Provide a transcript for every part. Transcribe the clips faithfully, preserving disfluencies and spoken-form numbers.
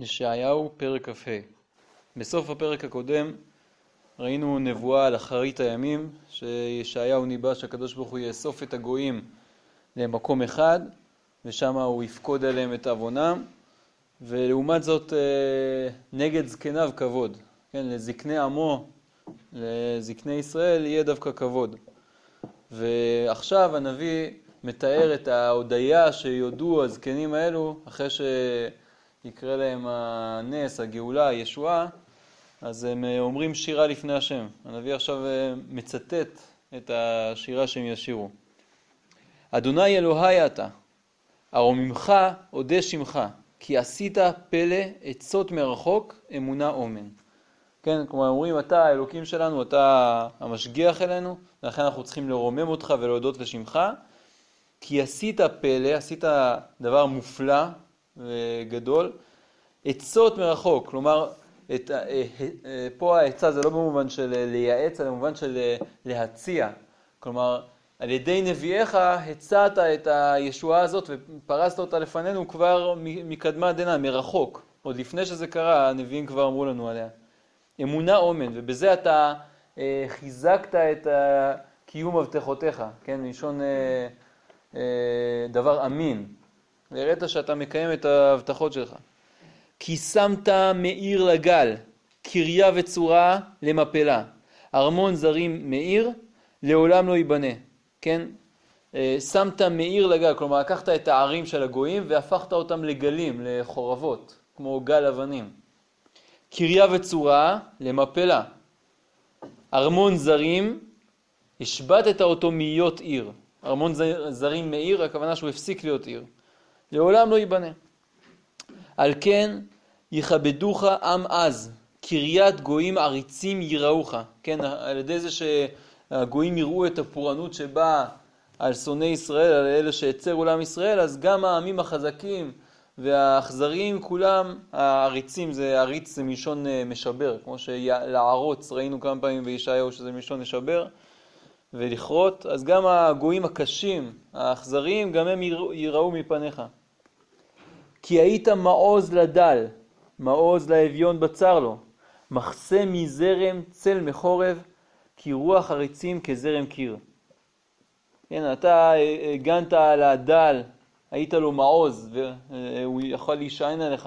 ישעיהו פרק כ"ה. בסוף הפרק הקודם ראינו נבואה על אחרית הימים, שישעיהו ניבא שהקדוש ברוך הוא יאסוף את הגויים למקום אחד, ושם הוא יפקוד עליהם את עוונם, ולעומת זאת נגד זקניו כבוד. כן, לזקני עמו, לזקני ישראל יהיה דווקא כבוד. ועכשיו הנביא מתאר את ההודיה שיודעו הזקנים האלו, אחרי שיקרא להם הנס, הגאולה, הישועה, אז הם אומרים שירה לפני השם. הנביא עכשיו מצטט את השירה שהם ישירו. אדוני אלוהי אתה, ארוממך אודה שמך, כי עשית פלא עצות מרחוק, אמונה אומן. כן, כלומר אומרים, אתה האלוקים שלנו, אתה המשגיח אלינו, ולכן אנחנו צריכים לרומם אותך ולהודות לשמך, כי עשית פלא, עשית דבר מופלא וגדול, עצות מרחוק, כלומר, את, פה העצה זה לא במובן של לייעץ, אלא במובן של להציע. כלומר, על ידי נביאיך הצעת את הישועה הזאת ופרסת אותה לפנינו כבר מקדמה דנא, מרחוק. עוד לפני שזה קרה, הנביאים כבר אמרו לנו עליה. אמונה אומן, ובזה אתה אה, חיזקת את אה, קיום הבטחותיך, כן, מלשון אה, אה, דבר אמין. והראית שאתה מקיים את ההבטחות שלך. כי שמת מאיר לגל, קריה וצורה למפלה. ארמון זרים מאיר, לעולם לא ייבנה. כן? אה, שמת מאיר לגל, כלומר לקחת את הערים של הגויים והפכת אותם לגלים, לחורבות, כמו גל אבנים. קריה וצורה למפלה. ארמון זרים, השבטת אותו מיות עיר. ארמון זרים מעיר, הכוונה שהוא הפסיק להיות עיר. לעולם לא ייבנה. על כן יכבדוך עם עז, קריית גויים עריצים יראוך. כן, על ידי זה שהגויים יראו את הפורענות שבאה על שונאי ישראל, על אלה שהצרו לעם ישראל, אז גם העמים החזקים והאכזריים כולם, העריצים, זה עריץ זה מלשון משבר, כמו שלערוץ ראינו כמה פעמים בישעיהו שזה מלשון לשבר ולכרות, אז גם הגויים הקשים, האכזריים, גם הם יראו מפניך. כי היית מעוז לדל, מעוז לאביון בצר לו, מחסה מזרם צל מחורב, כי רוח עריצים כזרם קיר. כן, אתה הגנת על הדל, היית לו מעוז, והוא יכול להישען עליך.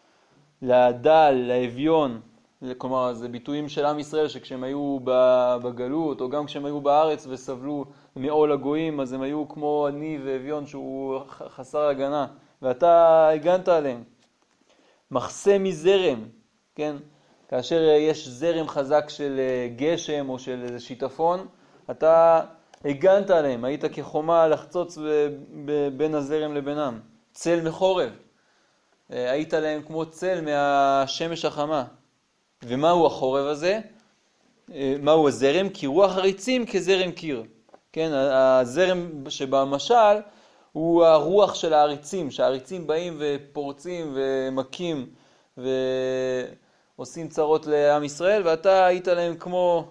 לדל, לאביון, כלומר, זה ביטויים של עם ישראל, שכשהם היו בגלות, או גם כשהם היו בארץ וסבלו מעול הגויים, אז הם היו כמו עני ואביון שהוא חסר הגנה, ואתה הגנת עליהם. מחסה מזרם, כן? כאשר יש זרם חזק של גשם או של שיטפון, אתה הגנת עליהם, היית כחומה לחצוץ בין הזרם לבינם. צל מחורב, היית להם כמו צל מהשמש החמה. ומהו החורב הזה? מהו הזרם? כי רוח עריצים כזרם קיר. כן, הזרם שבמשל הוא הרוח של העריצים, שהעריצים באים ופורצים ומכים ועושים צרות לעם ישראל, ואתה היית להם כמו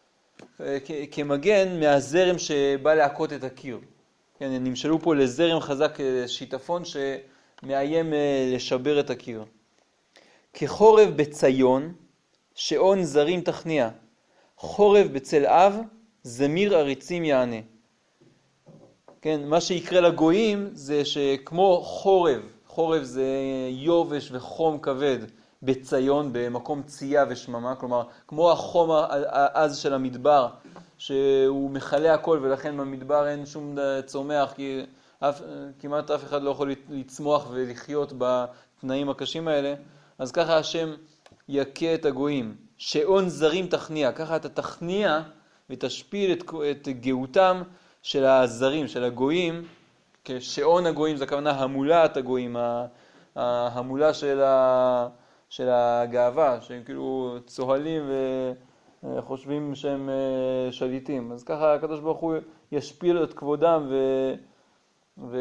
כמגן מהזרם שבא להכות את הקיר. כן, נמשלו פה לזרם חזק שיטפון שמאיים לשבר את הקיר. כחורב בציון, שעון זרים תכניע, חורב בצל אב, זמיר עריצים יענה. כן, מה שיקרה לגויים זה שכמו חורב, חורב זה יובש וחום כבד בציון, במקום צייה ושממה, כלומר, כמו החום העז של המדבר, שהוא מחלה הכל ולכן במדבר אין שום צומח, כי אף, כמעט אף אחד לא יכול לצמוח ולחיות בתנאים הקשים האלה, אז ככה השם יכה את הגויים. שעון זרים תכניע, ככה אתה תכניע ותשפיל את, את גאותם של הזרים, של הגויים, כשעון הגויים, זה הכוונה המולת הגויים, ההמולה של, ה, של הגאווה, שהם כאילו צוהלים וחושבים שהם שליטים. אז ככה הקדוש ברוך הוא ישפיל את כבודם ו,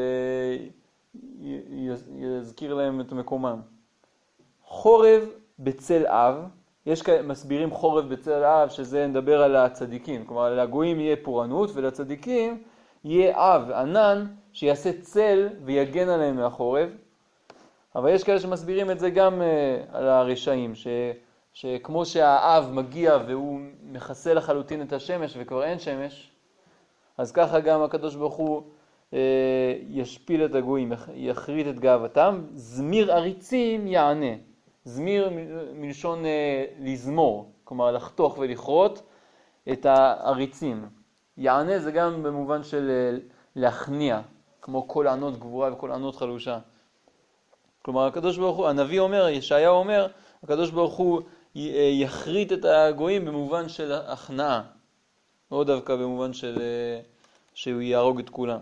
ויזכיר להם את מקומם. חורב בצל אב, יש מסבירים חורב בצל אב, שזה נדבר על הצדיקים, כלומר לגויים יהיה פורענות ולצדיקים יהיה אב, ענן, שיעשה צל ויגן עליהם מהחורב. אבל יש כאלה שמסבירים את זה גם uh, על הרשעים, ש, שכמו שהאב מגיע והוא מכסה לחלוטין את השמש וכבר אין שמש, אז ככה גם הקדוש ברוך הוא uh, ישפיל את הגויים, יחריט את גאוותם. זמיר עריצים יענה. זמיר מ- מלשון uh, לזמור, כלומר לחתוך ולכרות את העריצים. יענה זה גם במובן של uh, להכניע, כמו כל ענות גבורה וכל ענות חלושה. כלומר, הקדוש ברוך הוא, הנביא אומר, ישעיהו אומר, הקדוש ברוך הוא יחריט את הגויים במובן של הכנעה, לא דווקא במובן של שהוא יהרוג את כולם.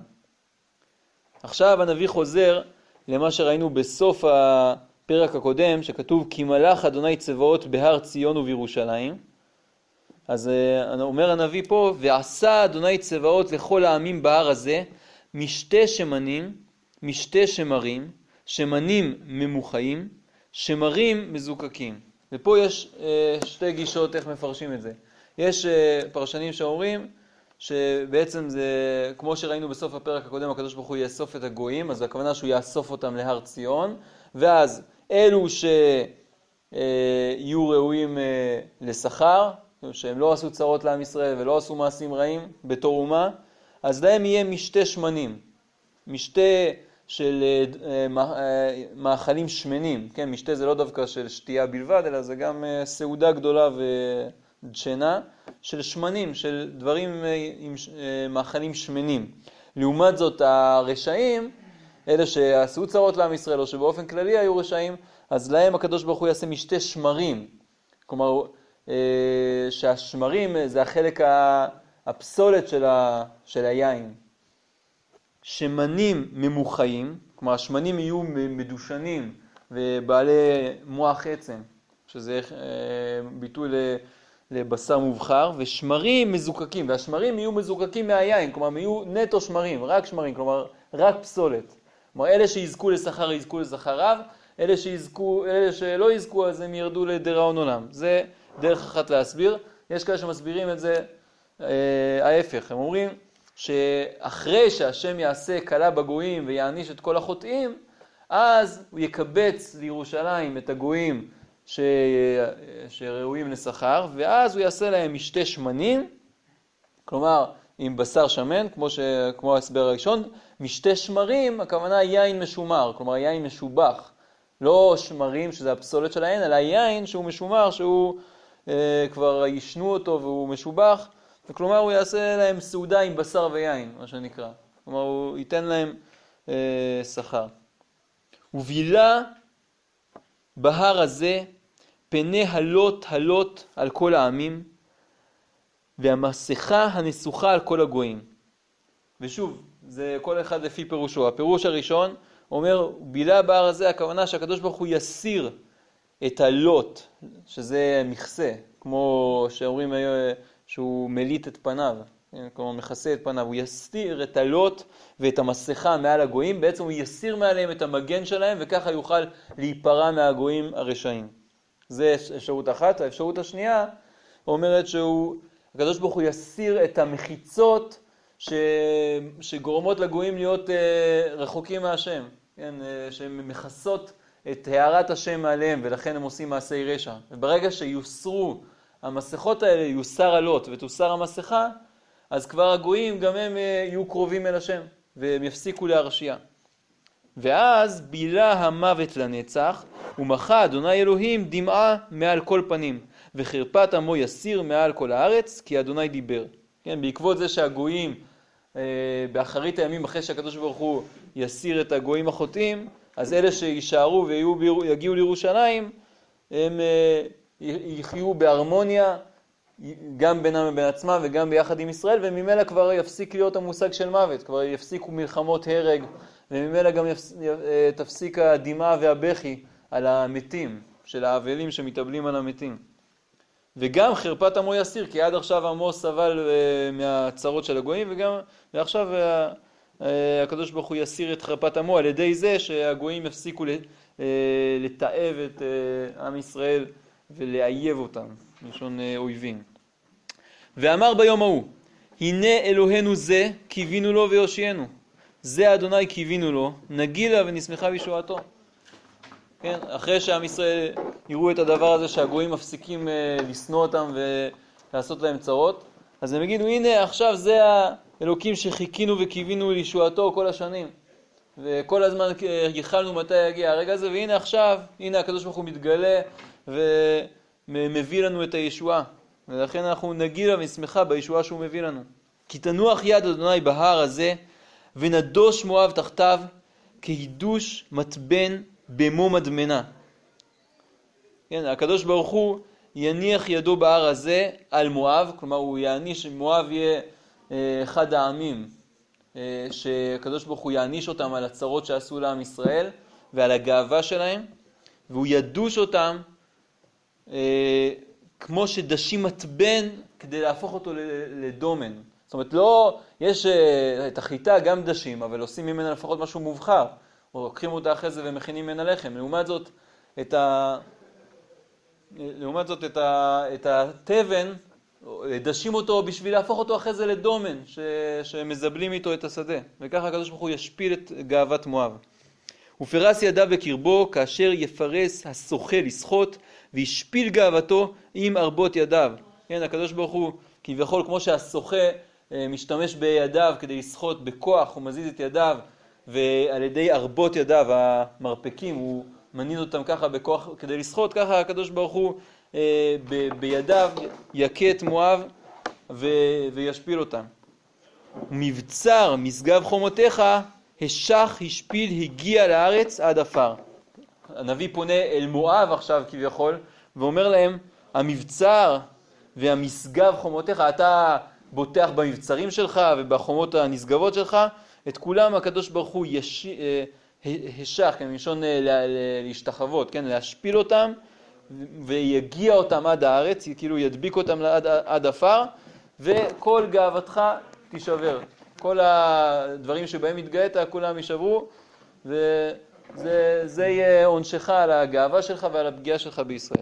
עכשיו הנביא חוזר למה שראינו בסוף הפרק הקודם, שכתוב כי מלך אדוני צבאות בהר ציון ובירושלים. אז אומר הנביא פה, ועשה אדוני צבאות לכל העמים בהר הזה, משתי שמנים, משתי שמרים, שמנים ממוחאים, שמרים מזוקקים. ופה יש אה, שתי גישות איך מפרשים את זה. יש אה, פרשנים שאומרים שבעצם זה, כמו שראינו בסוף הפרק הקודם, הקדוש ברוך הוא יאסוף את הגויים, אז הכוונה שהוא יאסוף אותם להר ציון, ואז אלו שיהיו ראויים אה, לשכר, שהם לא עשו צרות לעם ישראל ולא עשו מעשים רעים בתור אומה, אז להם יהיה משתי שמנים, משתי של מאכלים שמנים, כן, משתה זה לא דווקא של שתייה בלבד, אלא זה גם סעודה גדולה ודשנה, של שמנים, של דברים עם מאכלים שמנים. לעומת זאת, הרשעים, אלה שעשו צרות לעם ישראל, או שבאופן כללי היו רשעים, אז להם הקדוש ברוך הוא יעשה משתה שמרים. כלומר, שהשמרים זה החלק הפסולת של, ה, של היין. שמנים ממוחאים, כלומר השמנים יהיו מדושנים ובעלי מוח עצם, שזה ביטוי לבשר מובחר, ושמרים מזוקקים, והשמרים יהיו מזוקקים מהיין, כלומר יהיו נטו שמרים, רק שמרים, כלומר רק פסולת. כלומר אלה שיזכו לשכר יזכו לשכר רב, אלה, שיזכו, אלה שלא יזכו אז הם ירדו לדיראון עולם. זה דרך אחת להסביר. יש כאלה שמסבירים את זה אה, ההפך, הם אומרים שאחרי שהשם יעשה קלה בגויים ויעניש את כל החוטאים, אז הוא יקבץ לירושלים את הגויים ש... שראויים לשכר, ואז הוא יעשה להם משתה שמנים, כלומר עם בשר שמן, כמו, ש... כמו ההסבר הראשון, משתה שמרים, הכוונה יין משומר, כלומר יין משובח, לא שמרים שזה הפסולת של היין, אלא יין שהוא משומר, שהוא אה, כבר ישנו אותו והוא משובח, וכלומר הוא יעשה להם סעודה עם בשר ויין, מה שנקרא. כלומר הוא ייתן להם אה, שכר. ובילה בהר הזה פני הלות הלות על כל העמים, והמסכה הנסוכה על כל הגויים. ושוב, זה כל אחד לפי פירושו. הפירוש הראשון אומר, בילה בהר הזה, הכוונה שהקדוש ברוך הוא יסיר את הלות, שזה מכסה, כמו שאומרים שהוא מליט את פניו, כלומר מכסה את פניו, הוא יסיר את הלות ואת המסכה מעל הגויים, בעצם הוא יסיר מעליהם את המגן שלהם, וככה יוכל להיפרע מהגויים הרשעים. זה אפשרות אחת. האפשרות השנייה אומרת שהוא, הקדוש ברוך הוא יסיר את המחיצות ש... שגורמות לגויים להיות uh, רחוקים מהשם, כן? uh, שהן מכסות את הערת השם מעליהם, ולכן הם עושים מעשי רשע. וברגע שיוסרו המסכות האלה, יוסר הלוט ותוסר המסכה, אז כבר הגויים גם הם uh, יהיו קרובים אל השם, והם יפסיקו להרשיע. ואז בילה המוות לנצח, ומחה אדוני אלוהים דמעה מעל כל פנים, וחרפת עמו יסיר מעל כל הארץ, כי אדוני דיבר. כן, בעקבות זה שהגויים, אה, באחרית הימים, אחרי שהקדוש ברוך הוא יסיר את הגויים החוטאים, אז אלה שישארו ויגיעו לירושלים, הם אה, יחיו בהרמוניה, גם בינם ובין עצמם וגם ביחד עם ישראל, וממילא כבר יפסיק להיות המושג של מוות, כבר יפסיקו מלחמות הרג, וממילא גם יפס, תפסיק הדמעה והבכי על המתים, של האבלים שמתאבלים על המתים. וגם חרפת עמו יסיר, כי עד עכשיו עמו סבל מהצרות של הגויים, וגם ועכשיו הקדוש ברוך הוא יסיר את חרפת עמו על ידי זה שהגויים יפסיקו לתאב את עם ישראל ולאייב אותם, לשון אויבים. ואמר ביום ההוא, הנה אלוהינו זה, קיווינו לו ויושיינו. זה אדוני קיווינו לו, נגילה ונשמחה בישועתו. כן? אחרי שעם ישראל יראו את הדבר הזה שהגויים מפסיקים לשנוא אותם ולעשות להם צרות, אז הם יגידו, הנה עכשיו זה האלוקים שחיכינו וקיווינו לישועתו כל השנים. וכל הזמן ייחלנו מתי יגיע הרגע הזה, והנה עכשיו, הנה הקדוש ברוך הוא מתגלה ומביא לנו את הישועה. ולכן אנחנו נגילה ונשמחה בישועה שהוא מביא לנו. כי תנוח יד אדוני בהר הזה, ונדוש מואב תחתיו, כהידוש מתבן במו מדמנה. כן, הקדוש ברוך הוא יניח ידו בהר הזה על מואב, כלומר הוא יעניש, מואב יהיה אחד העמים, שהקדוש ברוך הוא יעניש אותם על הצרות שעשו לעם ישראל ועל הגאווה שלהם, והוא ידוש אותם כמו שדשים מטבן כדי להפוך אותו לדומן. זאת אומרת, לא, יש את החיטה גם דשים, אבל עושים ממנה לפחות משהו מובחר, או לוקחים אותה אחרי זה ומכינים ממנה לחם. לעומת זאת, את ה... לעומת זאת, את, ה... את התבן, דשים אותו בשביל להפוך אותו אחרי זה לדומן, ש... שמזבלים איתו את השדה. וככה הקדוש ברוך הוא ישפיל את גאוות מואב. ופרס ידיו בקרבו, כאשר יפרס השוחה לשחות, וישפיל גאוותו עם ארבות ידיו. כן, הקדוש ברוך הוא, כביכול כמו שהשוחה משתמש בידיו כדי לשחות בכוח, הוא מזיז את ידיו, ועל ידי ארבות ידיו, המרפקים, הוא מניד אותם ככה בכוח כדי לשחות, ככה הקדוש ברוך הוא אה, ב, בידיו יכה את מואב ו, וישפיל אותם. מבצר משגב חומותיך, השח, השפיל, הגיע לארץ עד אפר. הנביא פונה אל מואב עכשיו כביכול, ואומר להם, המבצר והמשגב חומותיך, אתה בוטח במבצרים שלך ובחומות הנשגבות שלך, את כולם הקדוש ברוך הוא יש... השח, כן, מלשון להשתחוות, כן, להשפיל אותם ויגיע אותם עד הארץ, כאילו ידביק אותם עד, עד אפר, וכל גאוותך תישבר. כל הדברים שבהם התגאית, כולם יישברו, וזה זה יהיה עונשך על הגאווה שלך ועל הפגיעה שלך בישראל.